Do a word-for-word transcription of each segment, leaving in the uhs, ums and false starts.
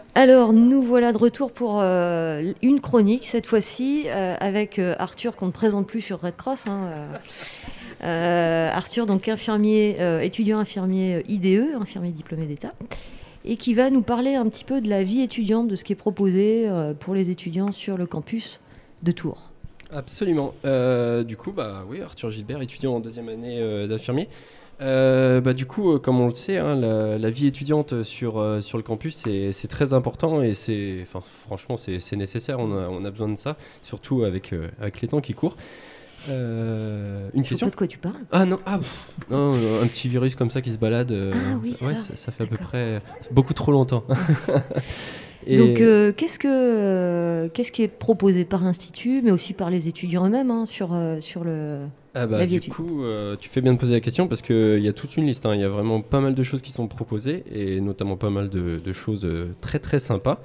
Alors, nous voilà de retour pour euh, une chronique, cette fois-ci, euh, avec euh, Arthur, qu'on ne présente plus sur Red Cross. Hein, euh, euh, Arthur, donc infirmier, euh, étudiant infirmier I D E, infirmier diplômé d'État, et qui va nous parler un petit peu de la vie étudiante, de ce qui est proposé euh, pour les étudiants sur le campus de Tours. Absolument. Euh, du coup, bah oui, Arthur Gilbert, étudiant en deuxième année euh, d'infirmier. Euh, bah, du coup, euh, comme on le sait, hein, la, la vie étudiante sur, euh, sur le campus, c'est, c'est très important et c'est, enfin, franchement, c'est, c'est nécessaire. On a, on a besoin de ça, surtout avec, euh, avec les temps qui courent. Euh, une Je question. sais pas de quoi tu parles. Ah non, ah, pff, non, un petit virus comme ça qui se balade. euh, Ah oui, ça, ouais, ça. ça, ça fait à peu D'accord. près beaucoup trop longtemps. Et- Donc, euh, qu'est-ce, que, euh, qu'est-ce qui est proposé par l'Institut, mais aussi par les étudiants eux-mêmes hein, sur, euh, sur le, Ah bah, la vie du étudiante. coup, euh, tu fais bien de poser la question parce qu'il y a toute une liste. hein. Il y a vraiment pas mal de choses qui sont proposées et notamment pas mal de, de choses euh, très très sympas.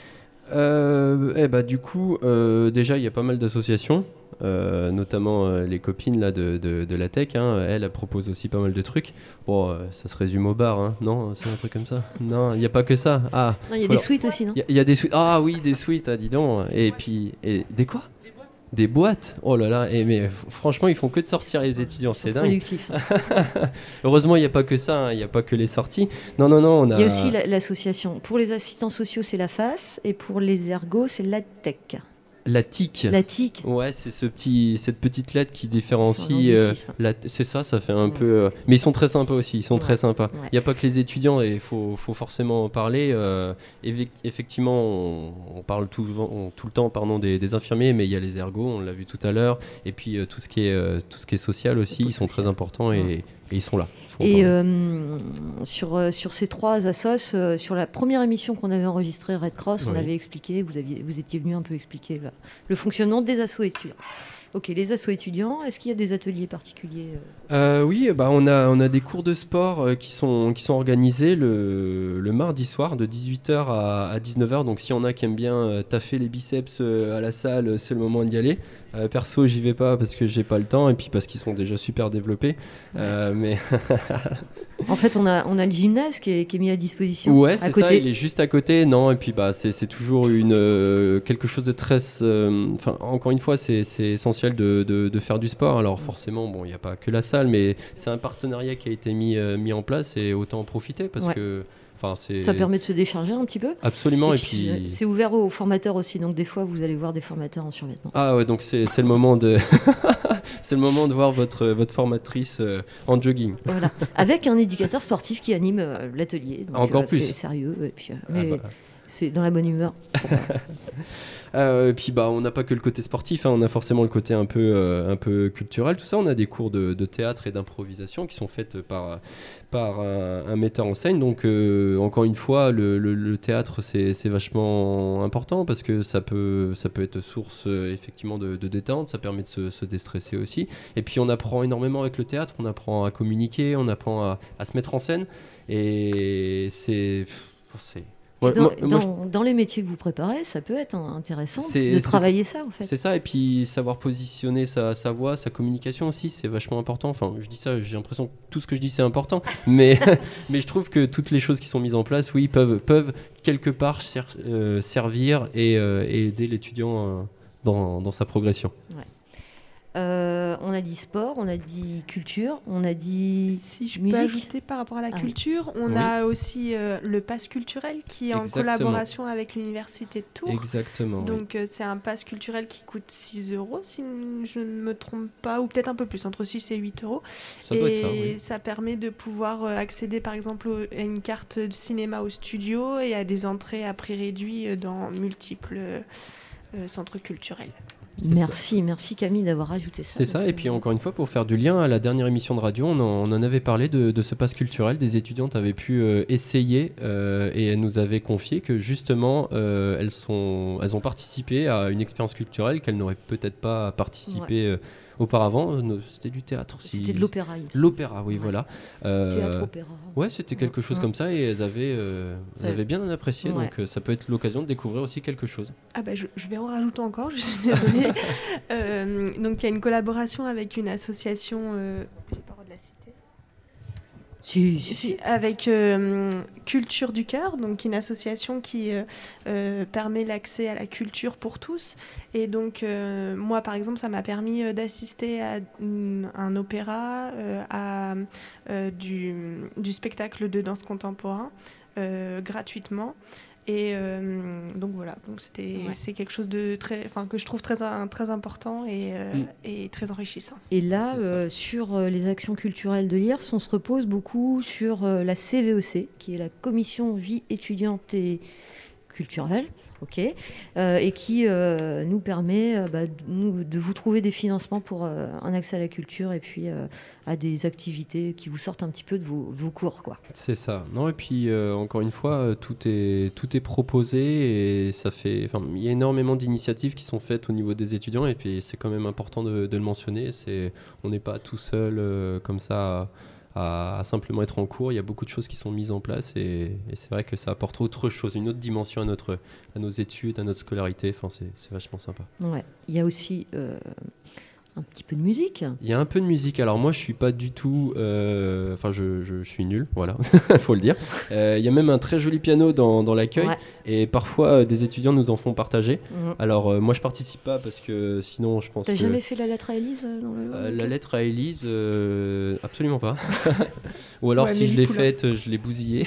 Euh, eh bah, du coup, euh, déjà, il y a pas mal d'associations, euh, notamment euh, les copines là, de, de, de la tech. Hein, elles, elles proposent aussi pas mal de trucs. Bon, euh, ça se résume au bar, hein. Non, c'est un truc comme ça. Non, il n'y a pas que ça. Ah, Non, il y a faut des leur- suites aussi, non il y, a- il y a des suites. Ah oui, des suites, ah, dis donc. Et puis, et, des quoi? Des boîtes. Oh là là. Et mais f- franchement, ils font que de sortir les étudiants, c'est dingue. Productif. Heureusement, il n'y a pas que ça. hein. Il n'y a pas que les sorties. Non, non, non. On a. Il y a aussi la- l'association. Pour les assistants sociaux, c'est la F A S, et pour les ergots, c'est la T E C. La T I C. La T I C. Ouais, c'est ce petit, cette petite lettre qui différencie. Un euh, anglicisme. la- c'est ça, ça fait un Ouais. peu. euh, Mais ils sont très sympas aussi. Ils sont Ouais. très sympas. Il Ouais. n'y a pas que les étudiants et il faut, faut forcément en parler. euh, éve- effectivement, on, on parle tout, on- tout le temps pardon, des, des infirmiers, mais il y a les ergots, on l'a vu tout à l'heure. Et puis euh, tout, ce qui est, euh, tout ce qui est social aussi, ils sont très importants et, Ouais. et ils sont là. Il faut en Et parler. euh, sur, euh, sur ces trois assos, euh, sur la première émission qu'on avait enregistrée, Red Cross, on Oui. avait expliqué, vous, aviez, vous étiez venu un peu expliquer le, le fonctionnement des assos étudiants. Ok, les assos étudiants, est-ce qu'il y a des ateliers particuliers euh Euh, oui, bah on a, on a des cours de sport euh, qui, sont, qui sont organisés le, le mardi soir de dix-huit heures à, à dix-neuf heures. Donc s'il y en a qui aiment bien euh, taffer les biceps euh, à la salle, euh, c'est le moment d'y aller. Euh, perso, j'y vais pas parce que j'ai pas le temps et puis parce qu'ils sont déjà super développés. Euh, mais En fait, on a, on a le gymnase qui est, qui est mis à disposition ouais, à c'est côté. ça, il est juste à côté. Non, et puis bah c'est, c'est toujours une, euh, quelque chose de très... euh, Enfin, encore une fois, c'est, c'est essentiel de, de, de faire du sport. Alors forcément, bon, il n'y a pas que la salle, mais c'est un partenariat qui a été mis, euh, mis en place et autant en profiter parce Ouais. que... Enfin, c'est... Ça permet de se décharger un petit peu. Absolument, Et et puis, puis... c'est- c'est ouvert aux formateurs aussi, donc des fois vous allez voir des formateurs en survêtement. Ah ouais, donc c'est, c'est le moment de... c'est le moment de voir votre, votre formatrice euh, en jogging. Voilà, avec un éducateur sportif qui anime euh, l'atelier. Donc, Encore euh, plus. C'est sérieux, et puis, euh, Ah mais bah. c'est dans la bonne humeur. Euh, et puis bah on n'a pas que le côté sportif, hein, on a forcément le côté un peu, euh, un peu culturel, tout ça. On a des cours de, de théâtre et d'improvisation qui sont faits par, par un, un metteur en scène. Donc euh, encore une fois, le, le- le théâtre c'est, c'est vachement important parce que ça peut, ça peut être source euh, effectivement de, de détente, ça permet de se, se déstresser aussi. Et puis on apprend énormément avec le théâtre, on apprend à communiquer, on apprend à, à se mettre en scène. Et c'est... pff, c'est... Moi- dans, moi- moi, je- dans- dans les métiers que vous préparez, ça peut être un- intéressant C'est- de c'est- travailler ça en fait. C'est ça, et puis savoir positionner sa, sa voix, sa communication aussi, c'est vachement important. Enfin, je dis ça, j'ai l'impression que tout ce que je dis c'est important, mais, mais je trouve que toutes les choses qui sont mises en place, oui, peuvent, peuvent quelque part ser- euh, servir et, euh, et aider l'étudiant euh, dans, dans sa progression. Ouais. Euh, on a dit sport, on a dit culture, on a dit Si je musique. peux ajouter par rapport à la Ah oui. culture, on Oui. a aussi euh, le pass culturel qui est en Exactement. collaboration avec l'université de Tours. Exactement. oui. Donc euh, c'est un pass culturel qui coûte six euros si je ne me trompe pas, ou peut-être un peu plus, entre six et huit euros. Ça doit et être ça, oui. ça permet de pouvoir euh, accéder par exemple au- à une carte de cinéma au studio et à des entrées à prix réduit euh, dans multiples euh, euh, centres culturels. C'est ça. Merci, merci Camille d'avoir ajouté ça. C'est ça, parce et que- puis encore une fois, pour faire du lien, à la dernière émission de radio, on en, on en avait parlé de, de ce pass culturel. Des étudiantes avaient pu euh, essayer euh, et elles nous avaient confié que justement, euh, elles, sont, elles ont participé à une expérience culturelle qu'elles n'auraient peut-être pas participé euh, auparavant. Euh, C'était du théâtre. si- C'était de l'opéra. il me semble. L'opéra, oui, Ouais. voilà. Euh, Théâtre, opéra. Ouais, c'était quelque chose Ouais. comme ça et elles avaient, euh, elles Ça- avaient bien apprécié, Ouais. donc euh, ça peut être l'occasion de découvrir aussi quelque chose. Ah bah je, je vais en rajouter encore, je suis désolée. Euh, donc il y a une collaboration avec une association, euh, j'ai pas le droit de la citer. Si, si, si. Si, avec euh, Culture du Cœur, donc une association qui euh, euh, permet l'accès à la culture pour tous. Et donc, euh, moi, par exemple, ça m'a permis euh, d'assister à mm, un opéra, euh, à euh, du, du spectacle de danse contemporain, euh, gratuitement. Et euh, donc voilà, donc c'était, Ouais. c'est quelque chose de très, enfin, que je trouve très, très important et, euh, Mm. et très enrichissant. Et là, C'est ça. euh, sur euh, les actions culturelles de l'I R S, on se repose beaucoup sur euh, la C V E C, qui est la Commission Vie étudiante et culturelle, ok, euh, et qui euh, nous permet euh, bah, de, nous, de vous trouver des financements pour euh, un accès à la culture et puis euh, à des activités qui vous sortent un petit peu de vos, de vos cours, quoi. C'est ça. Non, et puis euh, encore une fois, euh, tout est tout est proposé et ça fait. Enfin, il y a énormément d'initiatives qui sont faites au niveau des étudiants et puis c'est quand même important de, de le mentionner. C'est, on n'est pas tout seul euh, comme ça à, à simplement être en cours. Il y a beaucoup de choses qui sont mises en place et, et c'est vrai que ça apporte autre chose, une autre dimension à notre à nos études, à notre scolarité. Enfin, c'est c'est vachement sympa. Ouais. Il y a aussi euh, un petit peu de musique. Il y a un peu de musique. Alors moi, je suis pas du tout. euh, Enfin, je, je, je suis nul. Voilà, faut le dire. Euh, Il y a même un très joli piano dans, dans l'accueil. Ouais. Et parfois, euh, des étudiants nous en font partager. Mhm. Alors euh, moi, je participe pas parce que sinon, je pense T'as que jamais fait la lettre à Élise euh, dans le... euh, la lettre à Élise, euh, absolument pas. Ou alors, Ouais, si mais je du l'ai coup, là- faite, je l'ai bousillée.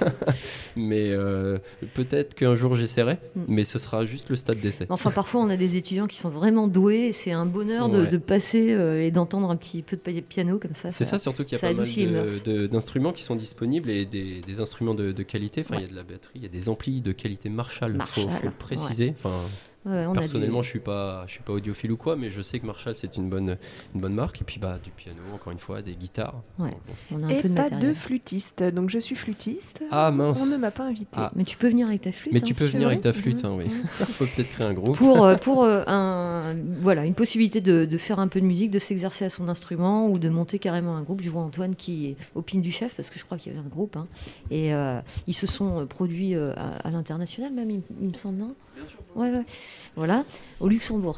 Mais euh, peut-être qu'un jour j'essaierai. Mm. Mais ce sera juste le stade d'essai. Enfin, parfois, on a des étudiants qui sont vraiment doués et c'est un bonheur de, Ouais. de passer euh, et d'entendre un petit peu de pi- piano comme ça. C'est ça, surtout qu'il y a ça pas mal adoucit les de- mœurs. de- d'instruments qui sont disponibles et des, des instruments de, de qualité. Enfin, il y a de la batterie, il y a des amplis de qualité Marshall. Il faut, Marshall, faut le préciser. Enfin, Ouais, on a personnellement, du- je suis pas, je suis pas audiophile ou quoi, mais je sais que Marshall c'est une bonne, une bonne marque. Et puis bah du piano, encore une fois, des guitares. Ouais. Bon. on a un Et peu de pas matériel. de flûtiste, donc je suis flûtiste. Ah mince. On ne m'a pas invité. Ah. Mais tu peux venir avec ta flûte. Mais hein, tu peux si venir veux. avec ta flûte, Mhm. hein, oui. Mhm. Faut peut-être créer un groupe. Pour, euh, pour euh, un, voilà, une possibilité de, de faire un peu de musique, de s'exercer à son instrument ou de monter carrément un groupe. Je vois Antoine qui est au pin du chef parce que je crois qu'il y avait un groupe. Hein, et euh, ils se sont euh, produits euh, à, à l'international même, il, il me semble, non ? Ouais, ouais. Voilà, au Luxembourg.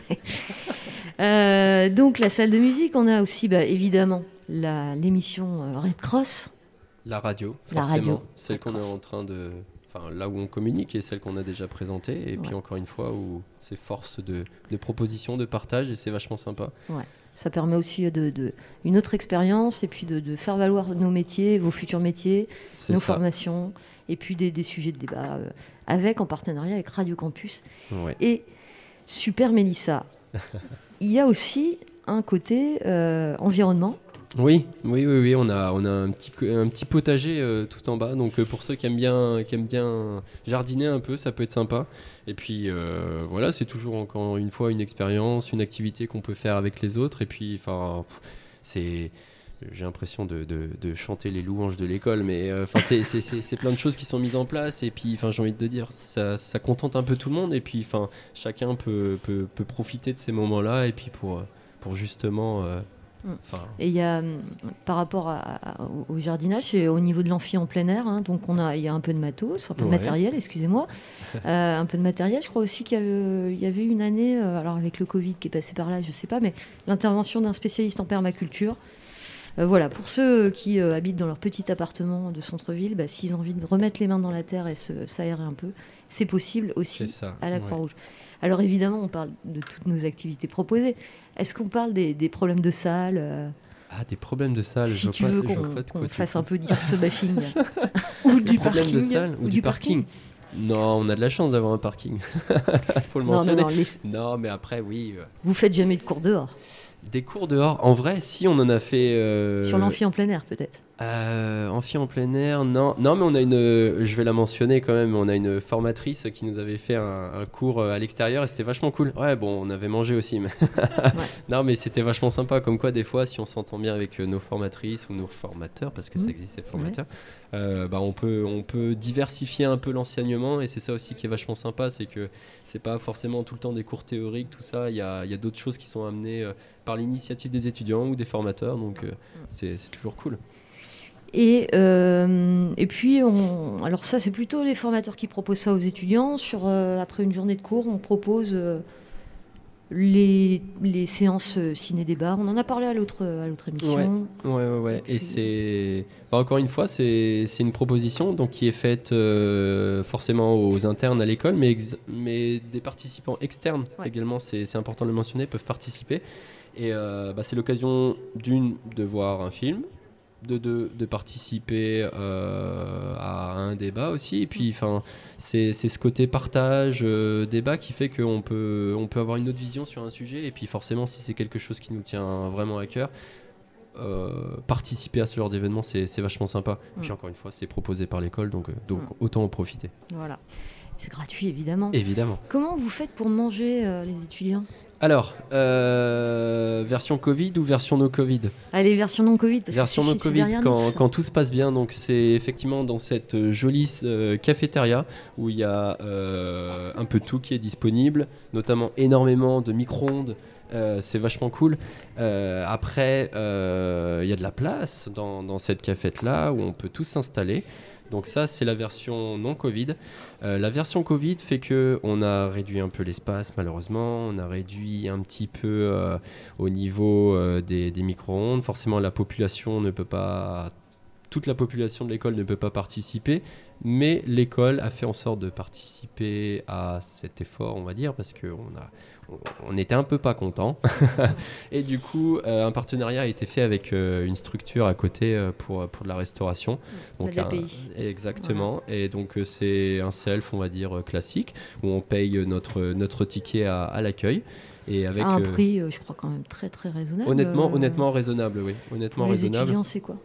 Euh, donc la salle de musique, on a aussi bah, évidemment la, l'émission euh, Red Cross. La radio, La forcément, radio. celle qu'on est en train de, enfin là où on communique et celle qu'on a déjà présentée. Et puis Ouais. encore une fois où c'est force de, de proposition, de partage et c'est vachement sympa. Ça permet aussi de, de une autre expérience et puis de, de faire valoir nos métiers, vos futurs métiers, C'est nos ça. formations et puis des, des sujets de débat euh, avec en partenariat avec Radio Campus Ouais. et Super Mélissa. Il y a aussi un côté euh, environnement. Oui, oui, oui, oui, on a, on a un petit, co- un petit potager euh, tout en bas. Donc euh, pour ceux qui aiment bien, qui aiment bien jardiner un peu, ça peut être sympa. Et puis euh, voilà, c'est toujours encore une fois une expérience, une activité qu'on peut faire avec les autres. Et puis, enfin, pff, c'est, j'ai l'impression de, de, de chanter les louanges de l'école, mais euh, enfin, c'est, c'est, c'est, c'est plein de choses qui sont mises en place. Et puis, enfin, j'ai envie de te dire, ça, ça contente un peu tout le monde. Et puis, enfin, chacun peut, peut, peut profiter de ces moments-là. Et puis pour, pour justement. euh, Mm. Enfin, Et il y a, hum, par rapport à- à- au jardinage, c'est au niveau de l'amphi en plein air, hein, donc on a, il y a un peu de matos, un peu de Ouais. matériel, excusez-moi, Euh, un peu de matériel. Je crois aussi qu'il y avait, il y avait une année, euh, alors avec le Covid qui est passé par là, je sais pas, mais l'intervention d'un spécialiste en permaculture. Euh, voilà, pour ceux qui euh, habitent dans leur petit appartement de centre-ville, bah, s'ils ont envie de remettre les mains dans la terre et se, s'aérer un peu, c'est possible aussi c'est ça. à la ouais. Croix-Rouge. Alors évidemment, on parle de toutes nos activités proposées. Est-ce qu'on parle des, des problèmes de salle euh, Ah, des problèmes de salle. je Si vois tu pas, veux je vois qu'on, pas de qu'on quoi tu fasse parles. un peu de ce bashing. Ou Des du problèmes parking. de salle ou, du, parking. Non, on a de la chance d'avoir un parking. Faut le Non, non, mentionner. non, les- Non, mais après, oui. euh, vous faites jamais de cours dehors. Des cours dehors. En vrai, si on en a fait. euh, Sur l'amphi en plein air, peut-être. Euh, amphi en plein air, non, non, mais on a une, euh, je vais la mentionner quand même, on a une formatrice qui nous avait fait un, un cours euh, à l'extérieur et c'était vachement cool. Ouais, bon, on avait mangé aussi, mais non, mais c'était vachement sympa. Comme quoi, des fois, si on s'entend bien avec euh, nos formatrices ou nos formateurs, parce que Mhm. ça existe, ces formateurs, euh, bah, on peut, on peut diversifier un peu l'enseignement et c'est ça aussi qui est vachement sympa, c'est que c'est pas forcément tout le temps des cours théoriques, tout ça. Il y a, il y a d'autres choses qui sont amenées euh, par l'initiative des étudiants ou des formateurs, donc euh, c'est, c'est toujours cool. Et, euh, et puis, on, alors ça, c'est plutôt les formateurs qui proposent ça aux étudiants. Sur, euh, après une journée de cours, on propose euh, les, les séances ciné-débat, on en a parlé à l'autre, à l'autre émission. Ouais, ouais, ouais. ouais. Et, puis... et c'est... Bah, encore une fois, c'est, c'est une proposition donc, qui est faite euh, forcément aux internes à l'école, mais, ex... mais des participants externes ouais. également, c'est, c'est important de le mentionner, peuvent participer. Et euh, bah, c'est l'occasion d'une de voir un film, De, de, de participer euh, à un débat aussi, et puis c'est, c'est ce côté partage, euh, débat qui fait qu'on peut, on peut avoir une autre vision sur un sujet, et puis forcément si c'est quelque chose qui nous tient vraiment à cœur, euh, participer à ce genre d'événement c'est, c'est vachement sympa. Mm. Et puis encore une fois c'est proposé par l'école, donc, donc mm. autant en profiter. Voilà, c'est gratuit évidemment. Évidemment. Comment vous faites pour manger euh, les étudiants ? Alors, euh, version Covid ou version no Covid ? Allez, version non Covid. Parce version que no Covid, quand, quand tout se passe bien. Donc, c'est effectivement dans cette jolie euh, cafétéria où il y a euh, un peu de tout qui est disponible, notamment énormément de micro-ondes. Euh, c'est vachement cool. Euh, après, il euh, y a de la place dans, dans cette cafette-là où on peut tous s'installer. Donc ça, c'est la version non Covid. Euh, la version Covid fait qu'on a réduit un peu l'espace, malheureusement. On a réduit un petit peu euh, au niveau euh, des, des micro-ondes. Forcément, la population ne peut pas... Toute la population de l'école ne peut pas participer, mais l'école a fait en sorte de participer à cet effort, on va dire, parce qu'on a... on était un peu pas content et du coup euh, un partenariat a été fait avec euh, une structure à côté euh, pour, pour de la restauration, donc un, exactement voilà. Et donc euh, c'est un self on va dire euh, classique où on paye notre, notre ticket à, à l'accueil et avec à un euh, prix euh, je crois quand même très très raisonnable. Honnêtement, euh... honnêtement raisonnable, oui, honnêtement pour raisonnable. Les étudiants c'est quoi?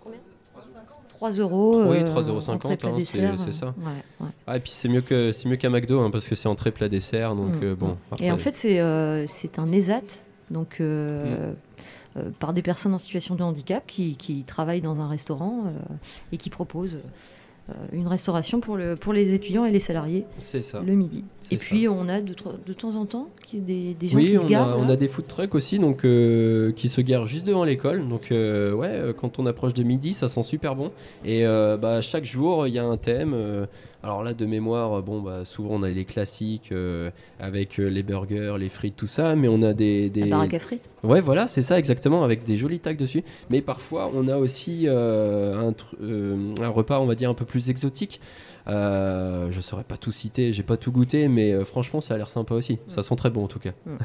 trois euros. Oui, trois euros cinquante, hein, c'est, c'est ça. Ouais, ouais. Ah, et puis c'est mieux, que, c'est mieux qu'à McDo, hein, parce que c'est entrée plat dessert. Donc, mmh. euh, bon, après... Et en fait, c'est, euh, c'est un ESAT, donc euh, mmh. euh, par des personnes en situation de handicap qui, qui travaillent dans un restaurant euh, et qui proposent euh, une restauration pour, le, pour les étudiants et les salariés c'est ça. Le midi. C'est et puis, ça. on a de, de temps en temps des, des gens oui, qui se garent. Oui, on a des food trucks aussi, donc, euh, qui se garent juste devant l'école. Donc, euh, ouais, quand on approche de midi, ça sent super bon. Et euh, bah, chaque jour, il y a un thème. Euh, alors là, de mémoire, bon, bah, souvent, on a les classiques euh, avec euh, les burgers, les frites, tout ça. Mais on a des... des... La baraque à frites. Ouais, voilà, c'est ça, exactement, avec des jolis tags dessus. Mais parfois, on a aussi euh, un, euh, un repas, on va dire, un peu plus exotique. Euh, je ne saurais pas tout citer, j'ai pas tout goûté, mais euh, franchement, ça a l'air sympa aussi. Mmh. Ça sent très bon en tout cas. Mmh.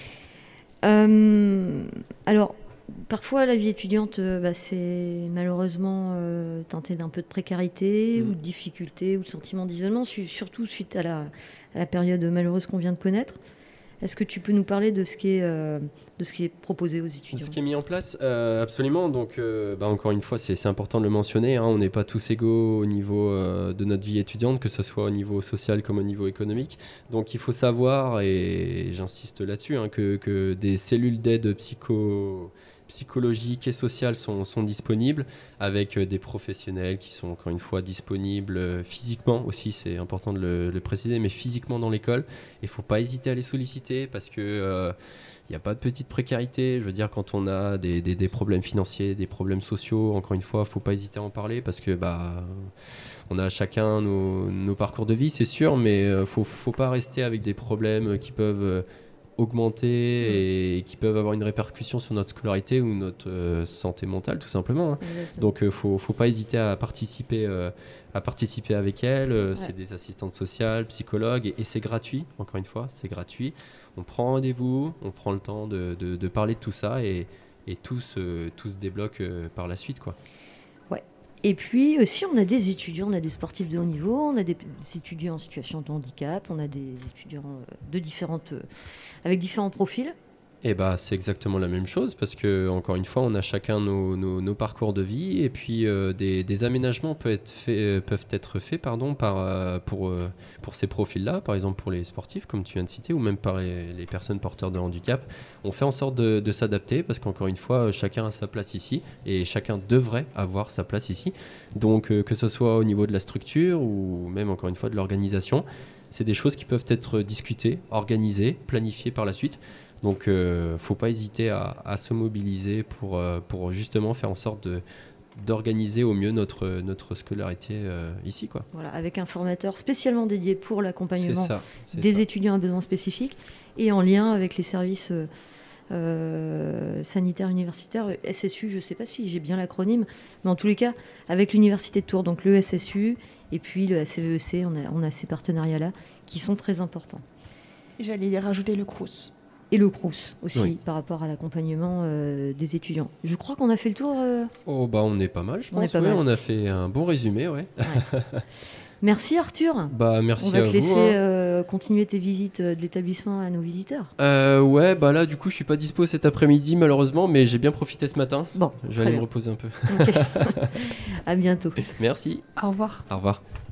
euh, alors, parfois, la vie étudiante, euh, bah, c'est malheureusement euh, teinté d'un peu de précarité mmh. ou de difficulté ou de sentiment d'isolement, su- surtout suite à la, à la période malheureuse qu'on vient de connaître. Est-ce que tu peux nous parler de ce qui est, euh, de ce qui est proposé aux étudiants ? Ce qui est mis en place, euh, absolument. Donc, euh, bah, encore une fois, c'est, c'est important de le mentionner. Hein, on n'est pas tous égaux au niveau euh, de notre vie étudiante, que ce soit au niveau social comme au niveau économique. Donc, il faut savoir, et j'insiste là-dessus, hein, que, que des cellules d'aide psycho... psychologiques et sociales sont, sont disponibles avec euh, des professionnels qui sont encore une fois disponibles euh, physiquement aussi, c'est important de le, le préciser, mais physiquement dans l'école. Il ne faut pas hésiter à les solliciter parce que euh, il n'y a pas de petite précarité. Je veux dire, quand on a des, des, des problèmes financiers, des problèmes sociaux, encore une fois, il ne faut pas hésiter à en parler parce que bah, on a chacun nos, nos parcours de vie, c'est sûr, mais il euh, ne faut, faut pas rester avec des problèmes qui peuvent euh, augmenter et qui peuvent avoir une répercussion sur notre scolarité ou notre euh, santé mentale tout simplement. Hein. Donc il euh, faut, faut pas hésiter à participer, euh, à participer avec elles. Euh, ouais. C'est des assistantes sociales, psychologues et, et c'est gratuit. Encore une fois, c'est gratuit. On prend rendez-vous, on prend le temps de, de, de parler de tout ça et, et tout se, tout se débloque euh, par la suite, quoi. Et puis aussi, on a des étudiants, on a des sportifs de haut niveau, on a des étudiants en situation de handicap, on a des étudiants de différentes, avec différents profils. Et bah, c'est exactement la même chose parce que, encore une fois, on a chacun nos, nos, nos parcours de vie et puis euh, des, des aménagements peuvent être faits, euh, peuvent être faits pardon, par, euh, pour, euh, pour ces profils-là, par exemple pour les sportifs, comme tu viens de citer, ou même par les, les personnes porteurs de handicap. On fait en sorte de, de s'adapter parce qu'encore une fois, chacun a sa place ici et chacun devrait avoir sa place ici. Donc, euh, que ce soit au niveau de la structure ou même, encore une fois, de l'organisation, c'est des choses qui peuvent être discutées, organisées, planifiées par la suite. Donc, il euh, ne faut pas hésiter à, à se mobiliser pour, euh, pour justement faire en sorte de, d'organiser au mieux notre, notre scolarité euh, ici, quoi. Voilà, avec un formateur spécialement dédié pour l'accompagnement C'est ça, c'est des ça. étudiants à besoins spécifiques et en lien avec les services euh, euh, sanitaires universitaires, S S U, je ne sais pas si j'ai bien l'acronyme, mais en tous les cas, avec l'Université de Tours, donc le S S U et puis le C V E C, on a, on a ces partenariats-là qui sont très importants. J'allais y rajouter le Crous. Et le Crous aussi, Oui. par rapport à l'accompagnement euh, des étudiants. Je crois qu'on a fait le tour. euh, Oh, bah, on est pas mal, je On est pense. pas ouais, mal. on a fait un bon résumé, ouais. ouais. Merci Arthur. Bah, merci On va à te vous. laisser hein. euh, continuer tes visites euh, de l'établissement à nos visiteurs. Euh, ouais, bah là, du coup, je suis pas dispo cet après-midi, malheureusement, mais j'ai bien profité ce matin. Bon, Je vais très aller bien. me reposer un peu. Ok. À bientôt. Merci. Au revoir. Au revoir.